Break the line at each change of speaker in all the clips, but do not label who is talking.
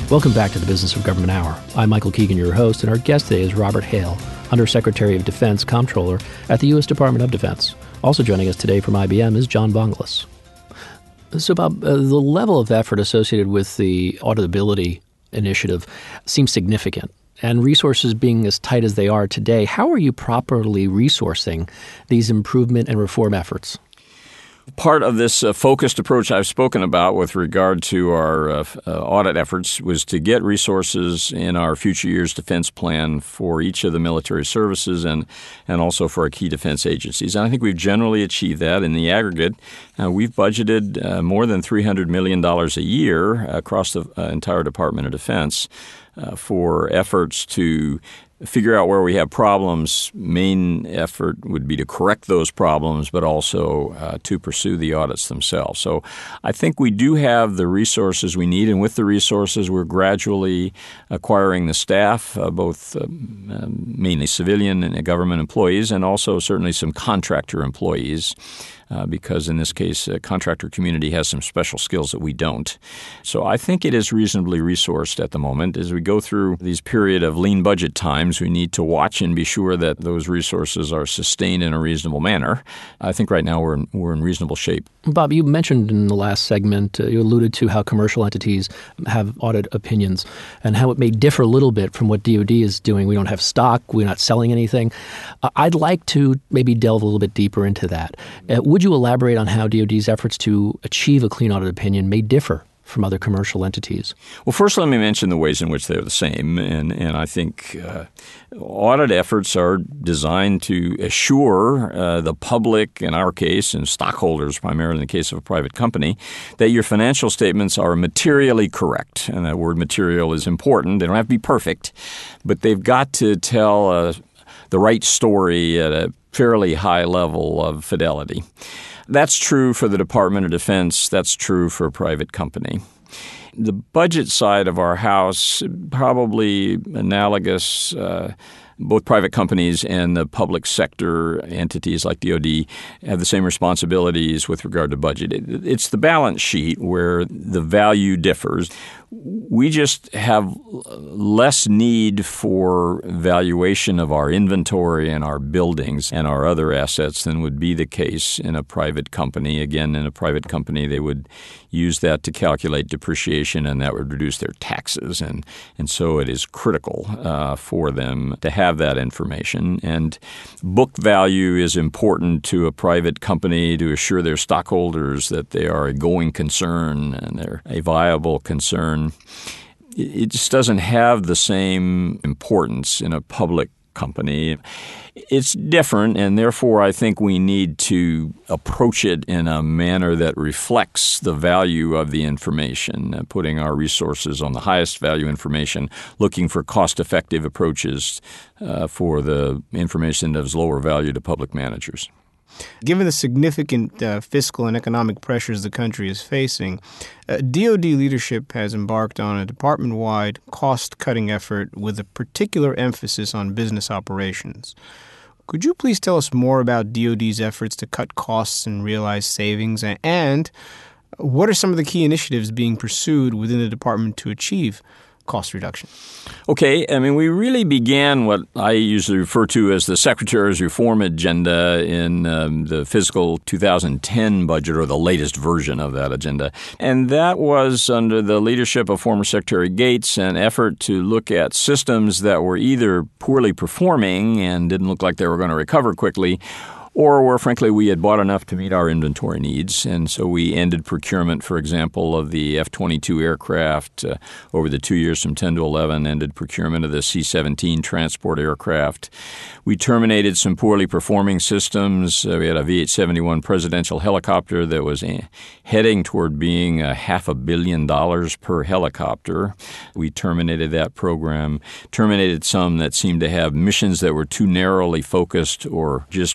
Welcome back to the Business of Government Hour. I'm Michael Keegan, your host, and our guest today is Robert Hale, Undersecretary of Defense Comptroller at the U.S. Department of Defense. Also joining us today from IBM is John Bongalis. So, Bob, the level of effort associated with the auditability initiative seems significant. And resources being as tight as they are today, how are you properly resourcing these improvement and reform efforts?
Part of this focused approach I've spoken about with regard to our audit efforts was to get resources in our future years defense plan for each of the military services and also for our key defense agencies. And I think we've generally achieved that. In the aggregate, we've budgeted more than $300 million a year across the entire Department of Defense for efforts to figure out where we have problems. Main effort would be to correct those problems, but also to pursue the audits themselves. So I think we do have the resources we need, and with the resources, we're gradually acquiring the staff, both mainly civilian and government employees, and also certainly some contractor employees. Because in this case, the contractor community has some special skills that we don't. So I think it is reasonably resourced at the moment. As we go through these period of lean budget times, we need to watch and be sure that those resources are sustained in a reasonable manner. I think right now we're in reasonable shape.
Bob, you mentioned in the last segment, you alluded to how commercial entities have audit opinions and how it may differ a little bit from what DoD is doing. We don't have stock. We're not selling anything. I'd like to maybe delve a little bit deeper into that. Would you elaborate on how DoD's efforts to achieve a clean audit opinion may differ from other commercial entities?
Well, first let me mention the ways in which they're the same. And I think audit efforts are designed to assure the public, in our case, and stockholders primarily in the case of a private company, that your financial statements are materially correct. And that word material is important. They don't have to be perfect, but they've got to tell the right story at a fairly high level of fidelity. That's true for the Department of Defense. That's true for a private company. The budget side of our house, probably analogous, both private companies and the public sector entities like DoD have the same responsibilities with regard to budget. It's the balance sheet where the value differs. We just have less need for valuation of our inventory and our buildings and our other assets than would be the case in a private company. Again, in a private company, they would use that to calculate depreciation, and that would reduce their taxes. And so it is critical for them to have that information. And book value is important to a private company to assure their stockholders that they are a going concern and they're a viable concern. It just doesn't have the same importance in a public company. It's different, and therefore I think we need to approach it in a manner that reflects the value of the information, putting our resources on the highest value information, looking for cost-effective approaches for the information that is lower value to public managers.
Given the significant fiscal and economic pressures the country is facing, DoD leadership has embarked on a department-wide cost-cutting effort with a particular emphasis on business operations. Could you please tell us more about DoD's efforts to cut costs and realize savings, and what are some of the key initiatives being pursued within the department to achieve cost reduction?
Okay. I mean, we really began what I usually refer to as the Secretary's Reform Agenda in the fiscal 2010 budget, or the latest version of that agenda. And that was under the leadership of former Secretary Gates, an effort to look at systems that were either poorly performing and didn't look like they were going to recover quickly, or where, frankly, we had bought enough to meet our inventory needs. And so we ended procurement, for example, of the F-22 aircraft over the 2 years from 10 to 11, ended procurement of the C-17 transport aircraft. We terminated some poorly performing systems. We had a VH-71 presidential helicopter that was heading toward being $500 million per helicopter. We terminated that program, terminated some that seemed to have missions that were too narrowly focused or just were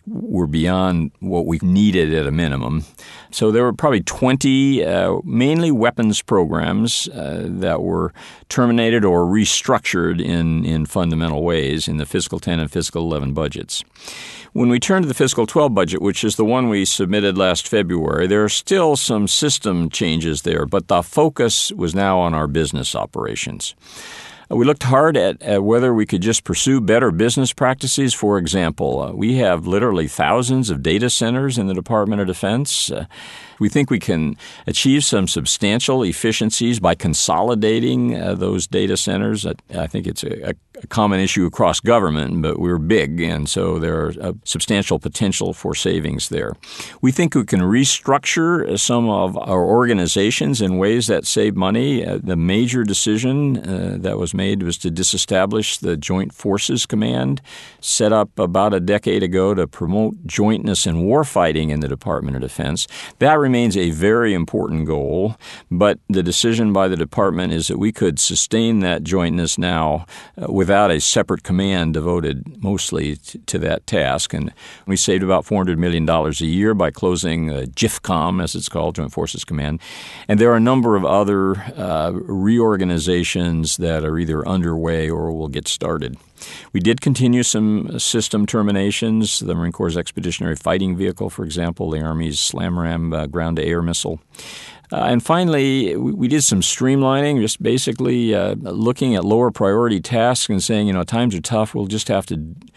beyond what we needed at a minimum. So there were probably 20 mainly weapons programs that were terminated or restructured in fundamental ways in the fiscal 10 and fiscal 11 budgets. When we turn to the fiscal 12 budget, which is the one we submitted last February, there are still some system changes there, but the focus was now on our business operations. We looked hard at whether we could just pursue better business practices. For example, we have literally thousands of data centers in the Department of Defense. We think we can achieve some substantial efficiencies by consolidating those data centers. I think it's a common issue across government, but we're big, and so there's a substantial potential for savings there. We think we can restructure some of our organizations in ways that save money. The major decision that was made was to disestablish the Joint Forces Command, set up about a decade ago to promote jointness in warfighting in the Department of Defense. That remains a very important goal, but the decision by the department is that we could sustain that jointness now without a separate command devoted mostly to that task. And we saved about $400 million a year by closing JFCOM, as it's called, Joint Forces Command. And there are a number of other reorganizations that are either underway or will get started. We did continue some system terminations, the Marine Corps' Expeditionary Fighting Vehicle, for example, the Army's SLAMRAM ground-to-air missile. And finally, we did some streamlining, just basically looking at lower priority tasks and saying, times are tough. We'll just have to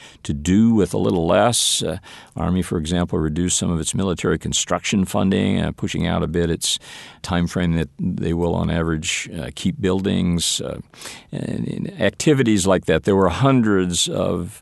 do with a little less. Army, for example, reduced some of its military construction funding, pushing out a bit its time frame that they will, on average, keep buildings. And activities like that. There were hundreds of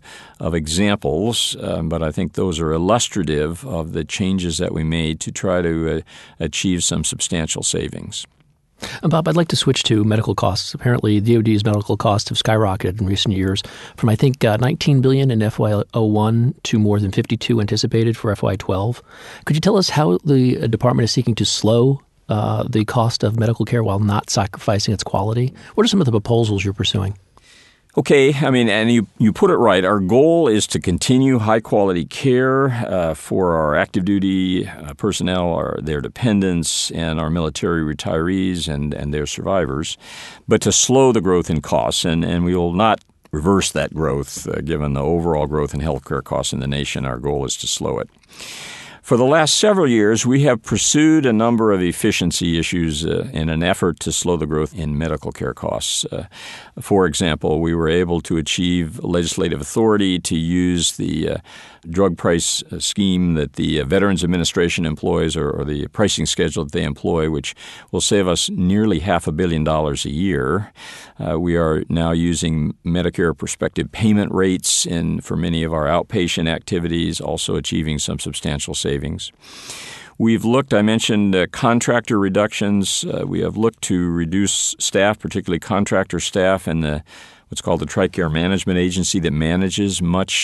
examples, but I think those are illustrative of the changes that we made to try to achieve some substantial savings.
Bob, I'd like to switch to medical costs. Apparently, DoD's medical costs have skyrocketed in recent years from, I think, $19 billion in FY01 to more than $52 anticipated for FY12. Could you tell us how the department is seeking to slow the cost of medical care while not sacrificing its quality? What are some of the proposals you're pursuing?
Okay, and you put it right. Our goal is to continue high-quality care for our active duty personnel, their dependents, and our military retirees and their survivors, but to slow the growth in costs, and we will not reverse that growth given the overall growth in healthcare costs in the nation. Our goal is to slow it. For the last several years, we have pursued a number of efficiency issues in an effort to slow the growth in medical care costs. For example, we were able to achieve legislative authority to use the drug price scheme that the Veterans Administration employs or the pricing schedule that they employ, which will save us nearly $500 million a year. We are now using Medicare prospective payment rates for many of our outpatient activities, also achieving some substantial savings. We've looked, I mentioned contractor reductions. We have looked to reduce staff, particularly contractor staff, and what's called the TRICARE Management Agency that manages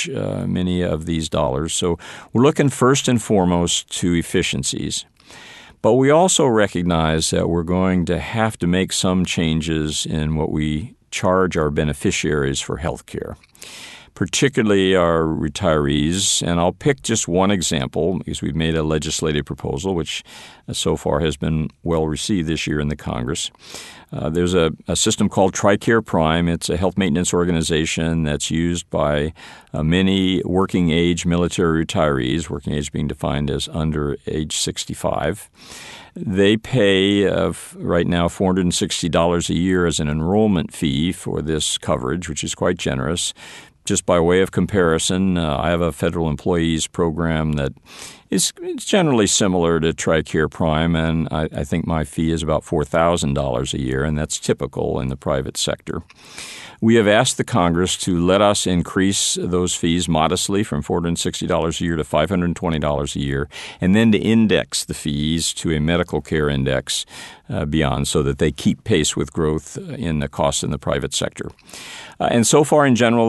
many of these dollars. So we're looking first and foremost to efficiencies. But we also recognize that we're going to have to make some changes in what we charge our beneficiaries for health care, particularly our retirees. And I'll pick just one example because we've made a legislative proposal, which so far has been well received this year in the Congress. There's a system called TRICARE Prime. It's a health maintenance organization that's used by many working-age military retirees, working age being defined as under age 65. They pay right now $460 a year as an enrollment fee for this coverage, which is quite generous. Just by way of comparison, I have a federal employees program that is generally similar to TRICARE Prime, and I think my fee is about $4,000 a year, and that's typical in the private sector. We have asked the Congress to let us increase those fees modestly from $460 a year to $520 a year, and then to index the fees to a medical care index beyond so that they keep pace with growth in the costs in the private sector. And so far, in general, Congress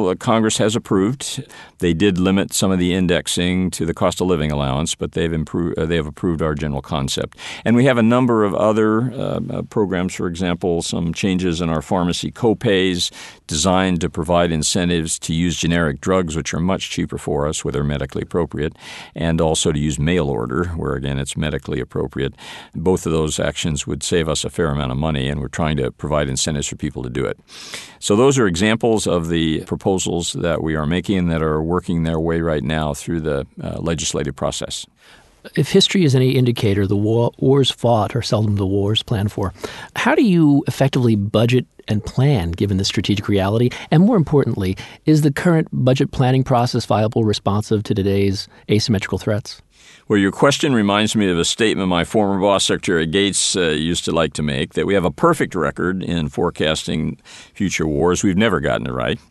Congress has approved. They did limit some of the indexing to the cost of living allowance, but they have approved our general concept. And we have a number of other programs, for example, some changes in our pharmacy copays designed to provide incentives to use generic drugs, which are much cheaper for us where they're medically appropriate, and also to use mail order, where, again, it's medically appropriate. Both of those actions would save us a fair amount of money, and we're trying to provide incentives for people to do it. So those are examples of the proposals that we are making that are working their way right now through the legislative process.
If history is any indicator, the wars fought are seldom the wars planned for. How do you effectively budget and plan given this strategic reality? And more importantly, is the current budget planning process viable, responsive to today's asymmetrical threats?
Well, your question reminds me of a statement my former boss, Secretary Gates, used to like to make, that we have a perfect record in forecasting future wars. We've never gotten it right.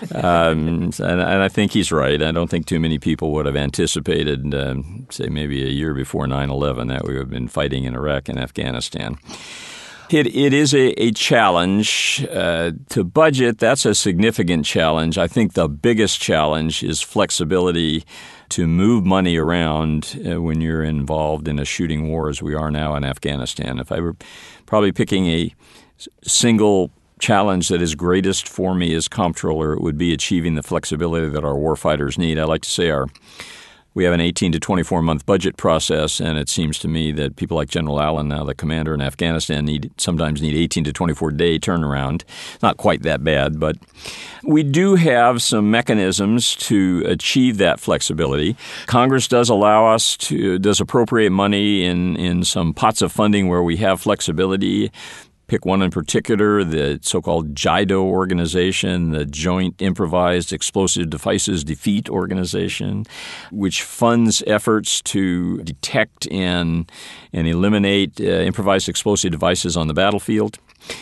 And I think he's right. I don't think too many people would have anticipated, say, maybe a year before 9/11, that we would have been fighting in Iraq and Afghanistan. It is a challenge to budget. That's a significant challenge. I think the biggest challenge is flexibility to move money around when you're involved in a shooting war as we are now in Afghanistan. If I were probably picking a single challenge that is greatest for me as comptroller, it would be achieving the flexibility that our warfighters need. I like to say we have an 18 to 24-month budget process, and it seems to me that people like General Allen, now the commander in Afghanistan, sometimes need 18 to 24-day turnaround. Not quite that bad, but we do have some mechanisms to achieve that flexibility. Congress does appropriate money in some pots of funding where we have flexibility. Pick one in particular, the so-called JIDO organization, the Joint Improvised Explosive Devices Defeat Organization, which funds efforts to detect and eliminate improvised explosive devices on the battlefield.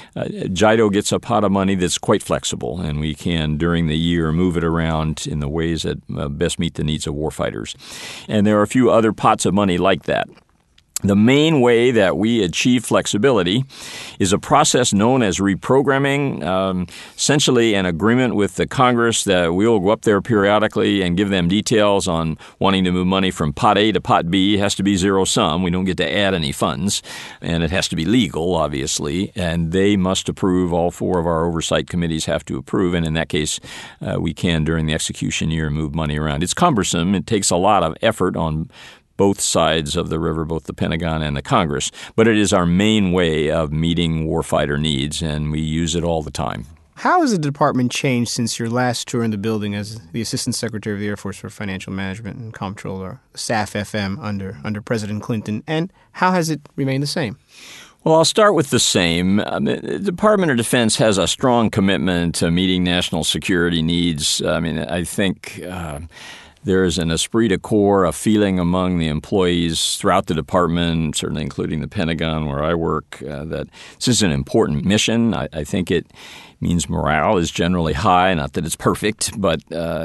JIDO gets a pot of money that's quite flexible, and we can, during the year, move it around in the ways that best meet the needs of warfighters. And there are a few other pots of money like that. The main way that we achieve flexibility is a process known as reprogramming, essentially an agreement with the Congress that we'll go up there periodically and give them details on wanting to move money from pot A to pot B. It has to be zero sum. We don't get to add any funds, and it has to be legal, obviously, and they must approve. All four of our oversight committees have to approve, and in that case, we can, during the execution year, move money around. It's cumbersome. It takes a lot of effort on both sides of the river, both the Pentagon and the Congress. But it is our main way of meeting warfighter needs, and we use it all the time.
How has the department changed since your last tour in the building as the Assistant Secretary of the Air Force for Financial Management and Comptroller, SAF FM, under President Clinton? And how has it remained the same?
Well, I'll start with the same. The Department of Defense has a strong commitment to meeting national security needs. I think there is an esprit de corps, a feeling among the employees throughout the department, certainly including the Pentagon where I work, that this is an important mission. I think it means morale is generally high. Not that it's perfect, but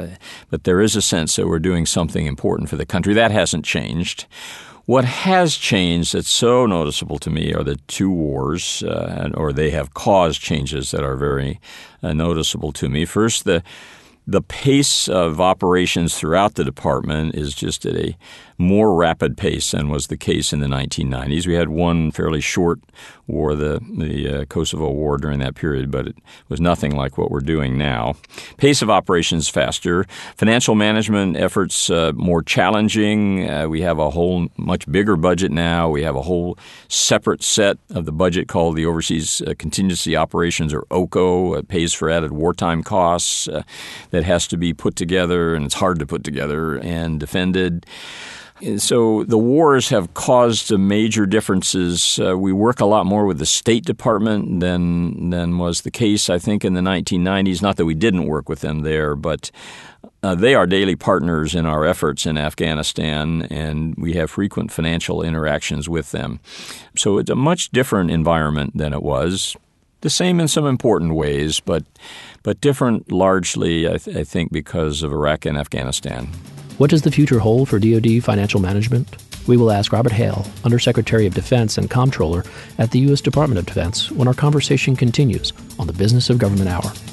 there is a sense that we're doing something important for the country. That hasn't changed. What has changed that's so noticeable to me are the two wars, or they have caused changes that are very noticeable to me. First, the pace of operations throughout the department is just at a more rapid pace than was the case in the 1990s. We had one fairly short war, the Kosovo War during that period, but it was nothing like what we're doing now. Pace of operations faster. Financial management efforts more challenging. We have a whole much bigger budget now. We have a whole separate set of the budget called the Overseas Contingency Operations, or OCO. It pays for added wartime costs that has to be put together, and it's hard to put together and defended. So the wars have caused major differences. We work a lot more with the State Department than was the case, I think, in the 1990s. Not that we didn't work with them there, but they are daily partners in our efforts in Afghanistan, and we have frequent financial interactions with them. So it's a much different environment than it was. The same in some important ways, but different largely, I think, because of Iraq and Afghanistan.
What does the future hold for DoD financial management? We will ask Robert Hale, Undersecretary of Defense and Comptroller at the U.S. Department of Defense, when our conversation continues on the Business of Government Hour.